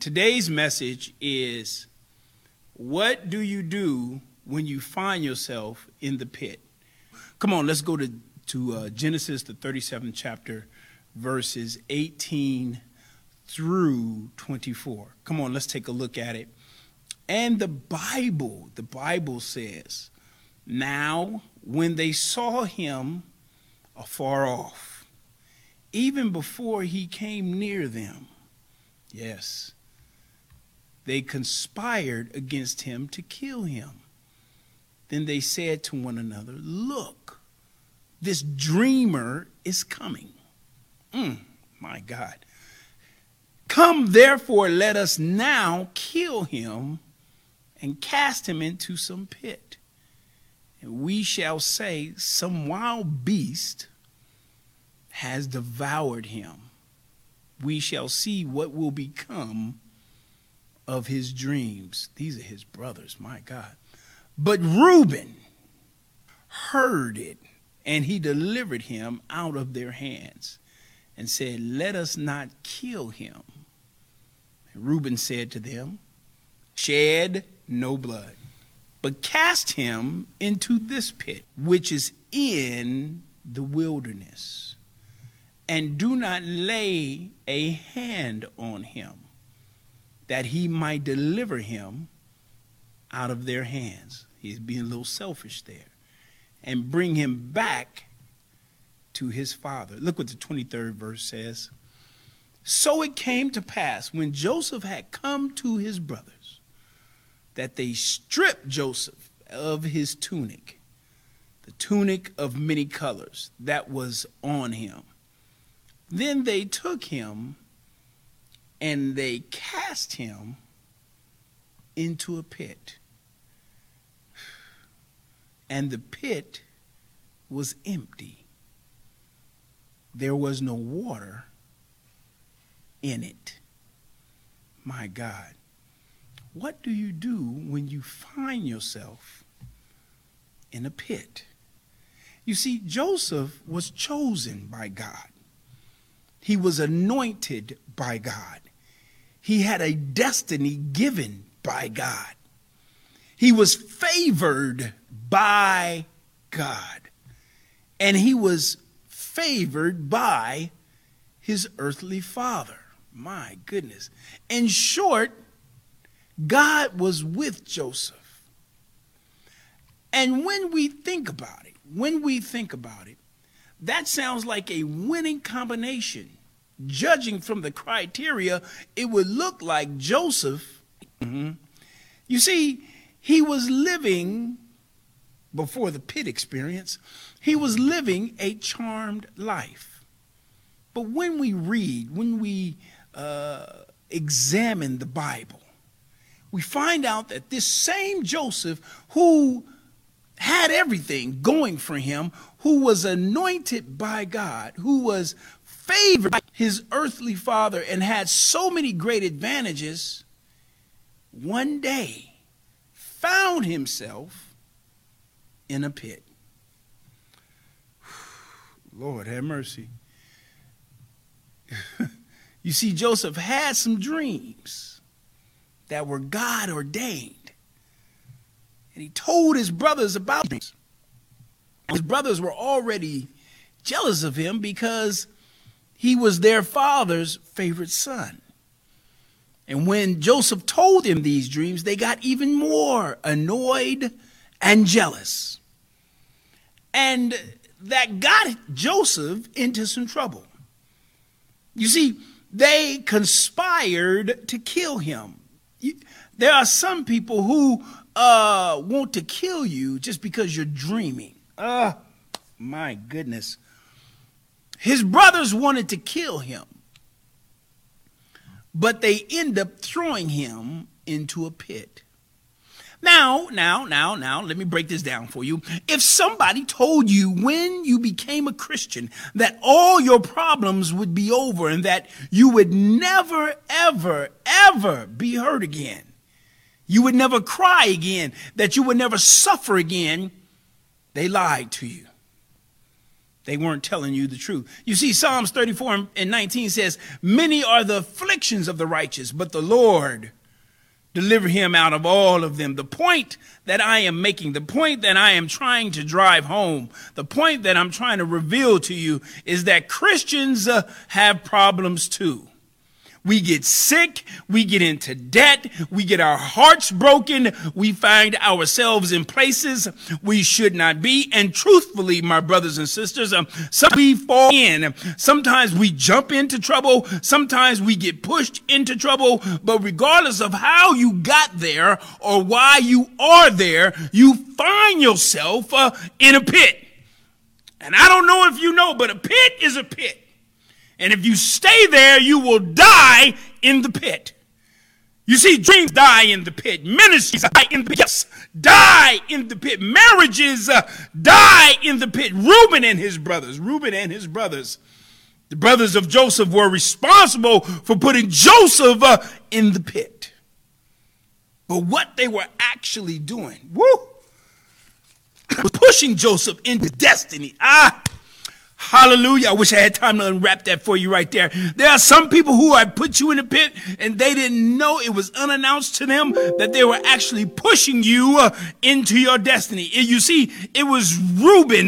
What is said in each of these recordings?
Today's message is, what do you do when you find yourself in the pit? Come on, let's go to Genesis, the 37th chapter, verses 18 through 24. Come on, let's take a look at it. And the Bible says, now when they saw him afar off, even before he came near them, yes, they conspired against him to kill him. Then they said to one another, look, this dreamer is coming. My God. Come, therefore, let us now kill him and cast him into some pit. And we shall say, some wild beast has devoured him. We shall see what will become of his dreams. These are his brothers, my God. But Reuben heard it, and he delivered him out of their hands and said, let us not kill him. And Reuben said to them, shed no blood, but cast him into this pit, which is in the wilderness, and do not lay a hand on him, that he might deliver him out of their hands. He's being a little selfish there. And bring him back to his father. Look what the 23rd verse says. So it came to pass, when Joseph had come to his brothers, that they stripped Joseph of his tunic, the tunic of many colors that was on him. Then they took him and they cast him into a pit. And the pit was empty. There was no water in it. My God. What do you do when you find yourself in a pit? You see, Joseph was chosen by God. He was anointed by God. He had a destiny given by God. He was favored by God. And he was favored by his earthly father. My goodness. In short, God was with Joseph. And when we think about it, that sounds like a winning combination. Judging from the criteria, it would look like Joseph. You see, he was living, before the pit experience, he was living a charmed life. But when we read, examine the Bible, we find out that this same Joseph, who had everything going for him, who was anointed by God, who was favored by his earthly father and had so many great advantages, one day found himself in a pit. Lord have mercy. You see, Joseph had some dreams that were God ordained. And he told his brothers about dreams. His brothers were already jealous of him because he was their father's favorite son. And when Joseph told them these dreams, they got even more annoyed and jealous. And that got Joseph into some trouble. You see, they conspired to kill him. There are some people who want to kill you just because you're dreaming. My goodness. His brothers wanted to kill him, but they end up throwing him into a pit. Now, let me break this down for you. If somebody told you when you became a Christian that all your problems would be over and that you would never, ever, ever be hurt again, you would never cry again, that you would never suffer again, they lied to you. They weren't telling you the truth. You see, Psalms 34:19 says, many are the afflictions of the righteous, but the Lord deliver him out of all of them. The point that I am making, the point that I am trying to drive home, the point that I'm trying to reveal to you is that Christians have problems too. We get sick, we get into debt, we get our hearts broken, we find ourselves in places we should not be. And truthfully, my brothers and sisters, we fall in. Sometimes we jump into trouble, sometimes we get pushed into trouble, but regardless of how you got there or why you are there, you find yourself in a pit. And I don't know if you know, but a pit is a pit. And if you stay there, you will die in the pit. You see, dreams die in the pit. Ministries die in the pit. Yes, die in the pit. Marriages die in the pit. Reuben and his brothers, the brothers of Joseph were responsible for putting Joseph in the pit. But what they were actually doing, was pushing Joseph into destiny. Hallelujah. I wish I had time to unwrap that for you right there. There are some people who I put you in a pit and they didn't know, it was unannounced to them that they were actually pushing you into your destiny. You see, it was Reuben.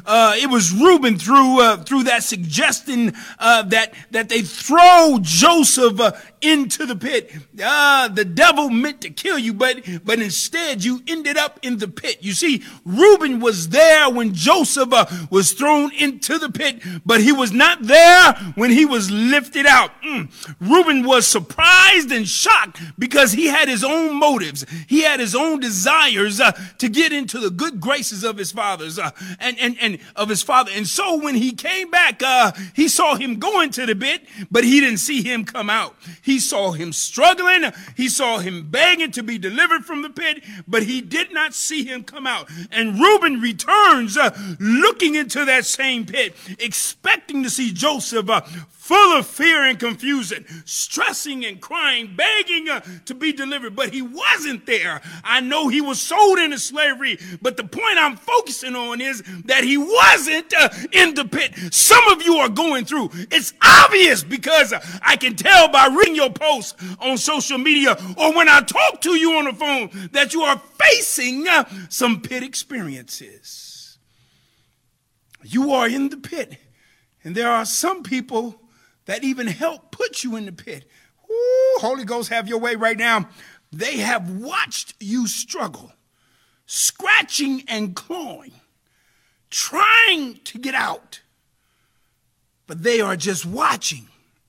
Through that suggestion that they throw Joseph into the pit. The devil meant to kill you, but instead you ended up in the pit. You see, Reuben was there when Joseph was thrown into the pit, but he was not there when he was lifted out. Reuben was surprised and shocked because he had his own motives. He had his own desires to get into the good graces of his fathers and of his father. And so when he came back, he saw him go into the pit, but he didn't see him come out. He saw him struggling. He saw him begging to be delivered from the pit, but he did not see him come out. And Reuben returns looking into that same pit, expecting to see Joseph full of fear and confusion, stressing and crying, begging to be delivered, but he wasn't there. I know he was sold into slavery, but the point I'm focusing on is that he wasn't in the pit. Some of you are going through. It's obvious because I can tell by reading your posts on social media or when I talk to you on the phone that you are facing some pit experiences. You are in the pit, and there are some people that even help put you in the pit. Ooh, Holy Ghost, have your way right now. They have watched you struggle, scratching and clawing, trying to get out, but they are just watching.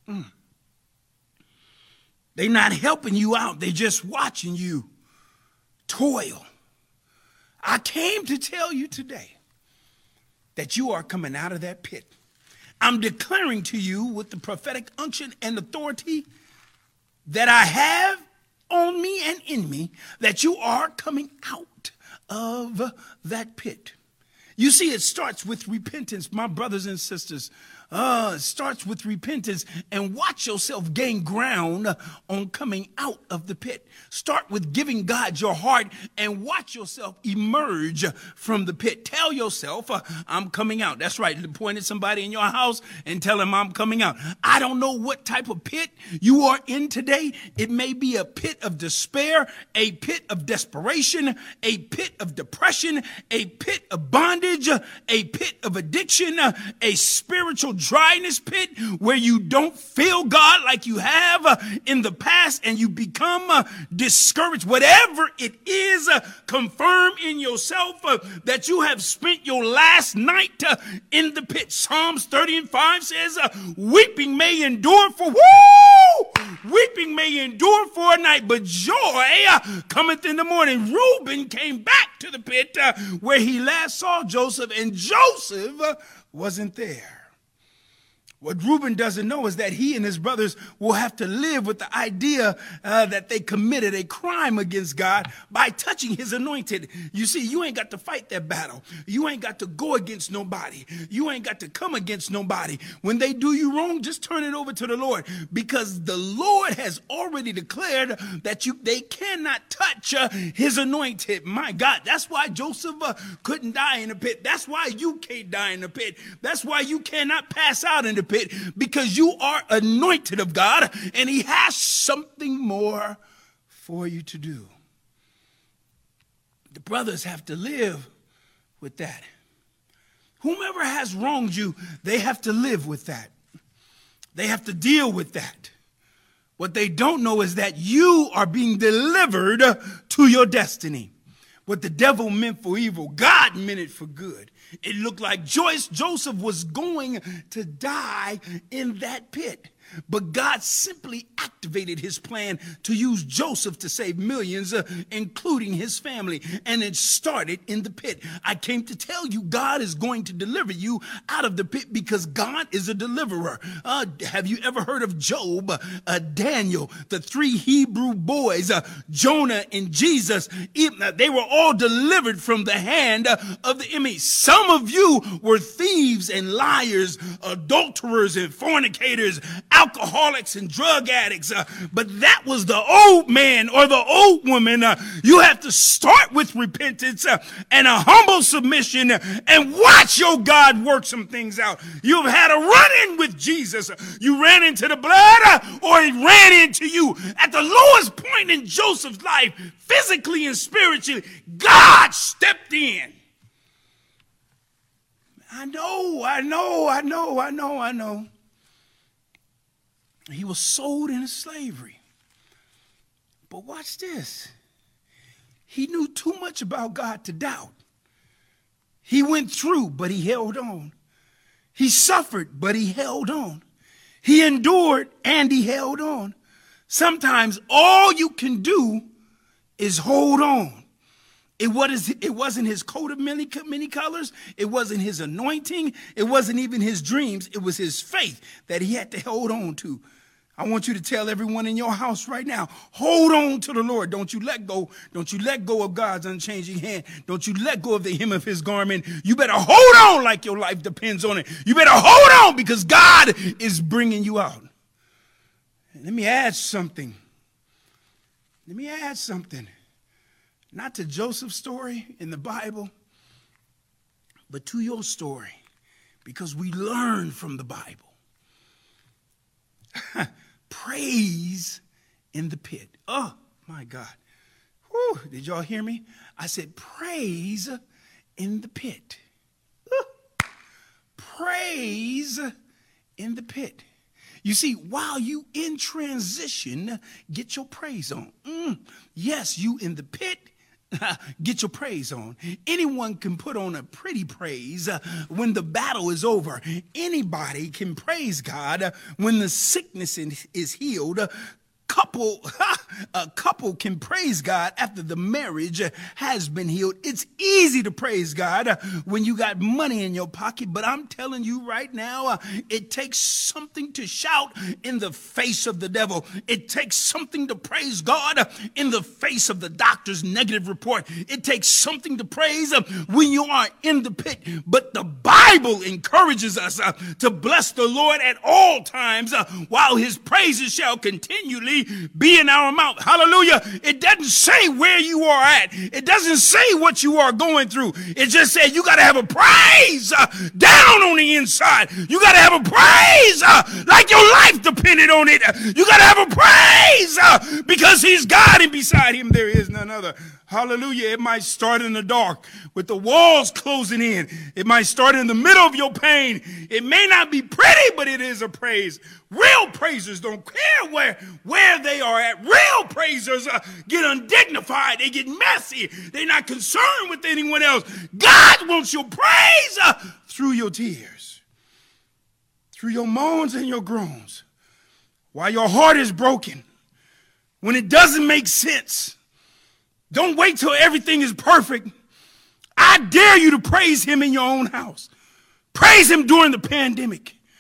They're not helping you out. They're just watching you toil. I came to tell you today that you are coming out of that pit. I'm declaring to you with the prophetic unction and authority that I have on me and in me that you are coming out of that pit. You see, it starts with repentance, my brothers and sisters. It starts with repentance, and watch yourself gain ground on coming out of the pit. Start with giving God your heart and watch yourself emerge from the pit. Tell yourself, I'm coming out. That's right. Point at somebody in your house and tell them I'm coming out. I don't know what type of pit you are in today. It may be a pit of despair, a pit of desperation, a pit of depression, a pit of bondage, a pit of addiction, a spiritual dryness pit where you don't feel God like you have in the past and you become discouraged. Whatever it is, confirm in yourself that you have spent your last night in the pit. Psalms 30:5 says, weeping may endure for weeping may endure for a night, but joy cometh in the morning. Reuben came back to the pit where he last saw Joseph, and Joseph wasn't there. What Reuben doesn't know is that he and his brothers will have to live with the idea that they committed a crime against God by touching his anointed. You see, you ain't got to fight that battle. You ain't got to go against nobody. You ain't got to come against nobody. When they do you wrong, just turn it over to the Lord, because the Lord has already declared that they cannot touch his anointed. My God, that's why Joseph couldn't die in the pit. That's why you can't die in the pit. That's why you cannot pass out in the pit, because you are anointed of God and he has something more for you to do. The brothers have to live with that. Whomever has wronged you, they have to live with that. They have to deal with that. What they don't know is that you are being delivered to your destiny. What the devil meant for evil, God meant it for good. It looked like Joseph was going to die in that pit. But God simply activated his plan to use Joseph to save millions, including his family. And it started in the pit. I came to tell you, God is going to deliver you out of the pit, because God is a deliverer. Have you ever heard of Job, Daniel, the three Hebrew boys, Jonah and Jesus? They were all delivered from the hand of the enemy. Some of you were thieves and liars, adulterers and fornicators, alcoholics and drug addicts, but that was the old man or the old woman. You have to start with repentance and a humble submission and watch your God work some things out. You've had a run-in with Jesus. You ran into the blood or he ran into you. At the lowest point in Joseph's life, physically and spiritually, God stepped in. I know. He was sold into slavery. But watch this. He knew too much about God to doubt. He went through, but he held on. He suffered, but he held on. He endured, and he held on. Sometimes all you can do is hold on. It wasn't his coat of many colors. It wasn't his anointing. It wasn't even his dreams. It was his faith that he had to hold on to. I want you to tell everyone in your house right now, hold on to the Lord. Don't you let go. Don't you let go of God's unchanging hand. Don't you let go of the hem of his garment. You better hold on like your life depends on it. You better hold on, because God is bringing you out. Let me add something. Not to Joseph's story in the Bible, but to your story, because we learn from the Bible. Praise in the pit. Oh, my God. Whew, did y'all hear me? I said praise in the pit. Praise in the pit. You see, while you in transition, get your praise on. Yes, you in the pit, get your praise on. Anyone can put on a pretty praise when the battle is over. Anybody can praise God when the sickness is healed. A couple can praise God after the marriage has been healed. It's easy to praise God when you got money in your pocket, but I'm telling you right now, it takes something to shout in the face of the devil. It takes something to praise God in the face of the doctor's negative report. It takes something to praise when you are in the pit. But the Bible encourages us to bless the Lord at all times while his praises shall continually be in our mouth. Hallelujah. It doesn't say where you are at. It doesn't say what you are going through. It just said you got to have a praise down on the inside. You got to have a praise like your life depended on it. You got to have a praise because he's God and beside him there is none other. Hallelujah. It might start in the dark with the walls closing in. It might start in the middle of your pain. It may not be pretty, but it is a praise. Real praisers don't care where they are at. Real praisers get undignified. They get messy. They're not concerned with anyone else. God wants your praise through your tears, through your moans and your groans, while your heart is broken, when it doesn't make sense. Don't wait till everything is perfect. I dare you to praise him in your own house. Praise him during the pandemic.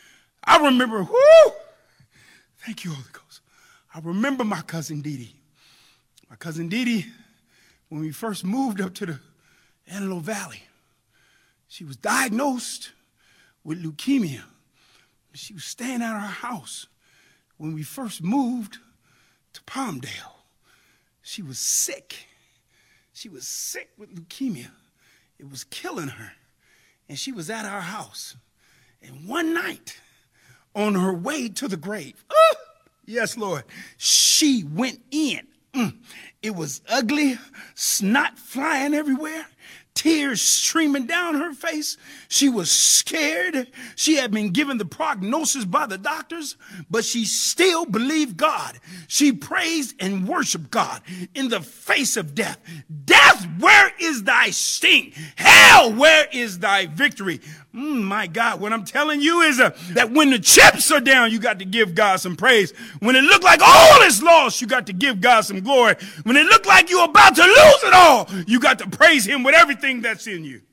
I remember, whoo, thank you, Holy Ghost. I remember my cousin Dee Dee. My cousin Dee Dee, when we first moved up to the Antelope Valley, she was diagnosed with leukemia. She was staying at our house when we first moved to Palmdale. She was sick. She was sick with leukemia. It was killing her. And she was at our house. And one night, on her way to the grave, yes, Lord, she went in. It was ugly, snot flying everywhere, tears streaming down her face. She was scared. She had been given the prognosis by the doctors, but she still believed God. She praised and worshiped God in the face of death. Death, where is thy sting? Hell, where is thy victory? My God, what I'm telling you is that when the chips are down, you got to give God some praise. When it look like all is lost, you got to give God some glory. When it look like you're about to lose it all, you got to praise him with everything that's in you.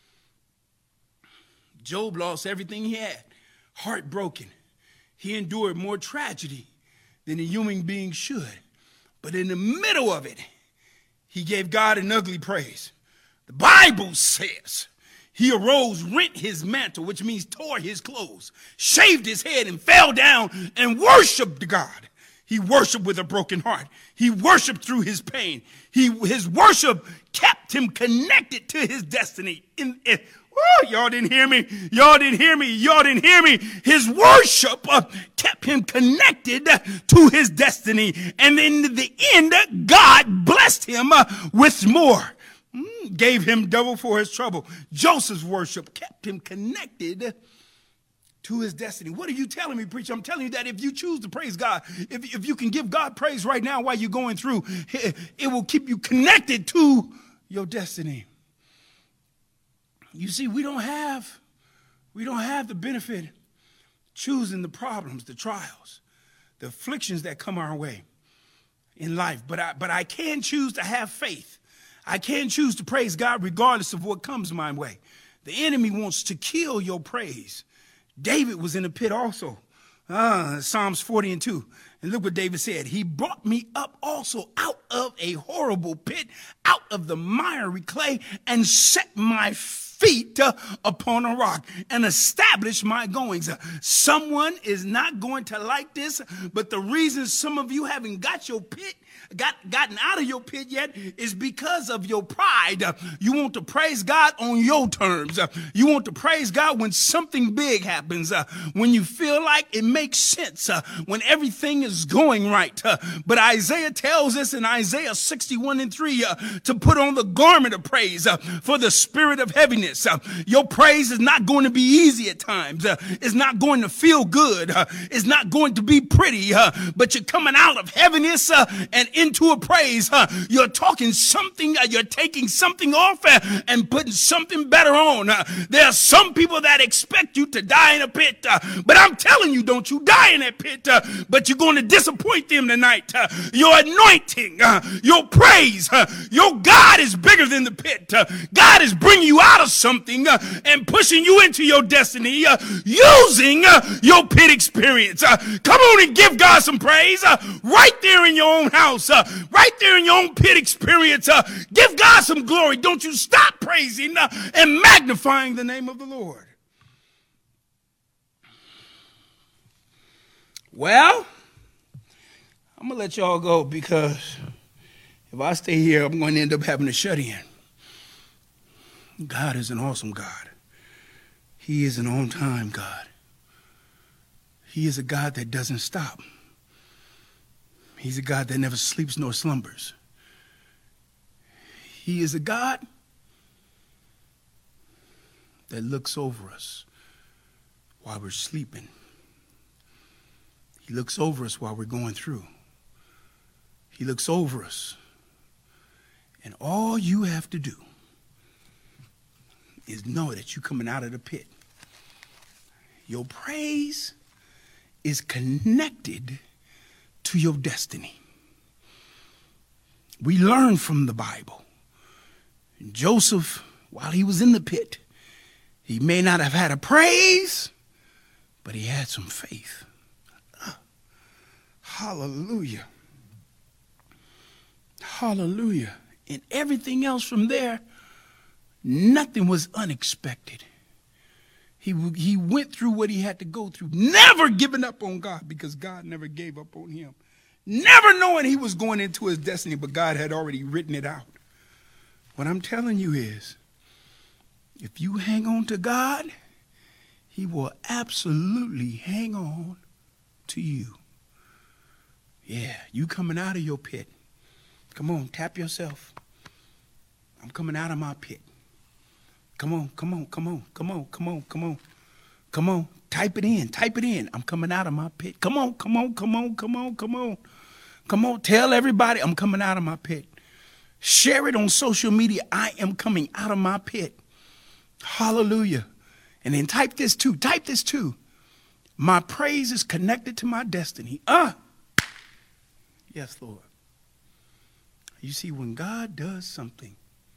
Job lost everything he had, heartbroken. He endured more tragedy than a human being should. But in the middle of it, he gave God an ugly praise. The Bible says he arose, rent his mantle, which means tore his clothes, shaved his head, and fell down and worshiped God. He worshiped with a broken heart. He worshiped through his pain. His worship kept him connected to his destiny. Y'all didn't hear me. Y'all didn't hear me. Y'all didn't hear me. His worship kept him connected to his destiny. And in the end, God blessed him with more. Gave him double for his trouble. Joseph's worship kept him connected to his destiny. What are you telling me, preacher? I'm telling you that if you choose to praise God, if you can give God praise right now while you're going through, it will keep you connected to your destiny. You see, we don't have the benefit choosing the problems, the trials, the afflictions that come our way in life. But I can choose to have faith. I can choose to praise God regardless of what comes my way. The enemy wants to kill your praise. David was in a pit also. Psalms 40:2. And look what David said. He brought me up also out of a horrible pit, out of the miry clay, and set my feet upon a rock and established my goings. Someone is not going to like this, but the reason some of you haven't gotten out of your pit yet is because of your pride. You want to praise God on your terms. You want to praise God when something big happens, when you feel like it makes sense, when everything is going right. But Isaiah tells us in Isaiah 61:3 to put on the garment of praise for the spirit of heaviness. Your praise is not going to be easy at times. It's not going to feel good. It's not going to be pretty, but you're coming out of heaviness and into a praise. You're talking something, you're taking something off and putting something better on. There are some people that expect you to die in a pit, but I'm telling you, don't you die in that pit, but you're going to disappoint them tonight. Your anointing, your praise, your God is bigger than the pit. God is bringing you out of something and pushing you into your destiny using your pit experience. Come on and give God some praise right there in your own house, right there in your own pit experience. Give God some glory. Don't you stop praising and magnifying the name of the Lord. Well, I'm going to let y'all go because if I stay here, I'm going to end up having to shut in. God is an awesome God. He is an on-time God. He is a God that doesn't stop. He's a God that never sleeps nor slumbers. He is a God that looks over us while we're sleeping. He looks over us while we're going through. He looks over us. And all you have to do is know that you're coming out of the pit. Your praise is connected to your destiny. We learn from the Bible. Joseph, while he was in the pit, he may not have had a praise, But he had some faith. Hallelujah. Hallelujah. And everything else from there, nothing was unexpected. He went through what he had to go through, never giving up on God, because God never gave up on him. Never knowing he was going into his destiny, but God had already written it out. What I'm telling you is, if you hang on to God, he will absolutely hang on to you. Yeah, you coming out of your pit. Come on, tap yourself. I'm coming out of my pit. Come on, come on, come on, come on, come on, come on. Come on, type it in, type it in. I'm coming out of my pit. Come on, come on, come on, come on, come on. Come on, tell everybody I'm coming out of my pit. Share it on social media. I am coming out of my pit. Hallelujah. And then type this too. Type this too. My praise is connected to my destiny. Yes, Lord. You see, when God does something,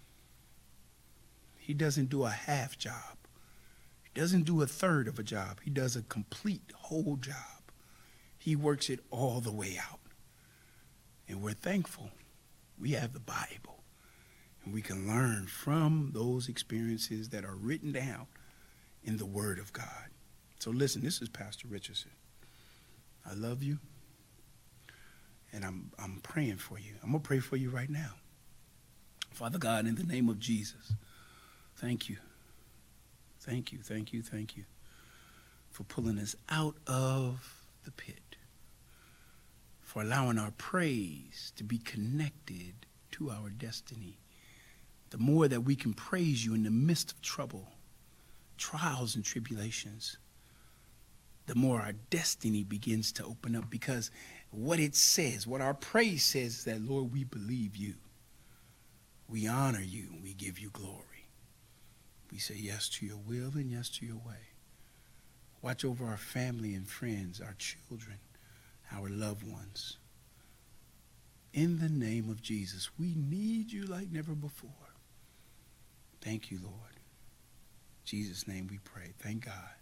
he doesn't do a half job. He doesn't do a third of a job. He does a complete whole job. He works it all the way out. And we're thankful we have the Bible. And we can learn from those experiences that are written down in the Word of God. So listen, this is Pastor Richardson. I love you. And I'm praying for you. I'm going to pray for you right now. Father God, in the name of Jesus, thank you. Thank you, thank you, thank you for pulling us out of the pit, for allowing our praise to be connected to our destiny. The more that we can praise you in the midst of trouble, trials and tribulations, the more our destiny begins to open up, because what it says, what our praise says is that, Lord, we believe you. We honor you and we give you glory. We say yes to your will and yes to your way. Watch over our family and friends, our children, our loved ones. In the name of Jesus, we need you like never before. Thank you, Lord. In Jesus' name we pray. Thank God.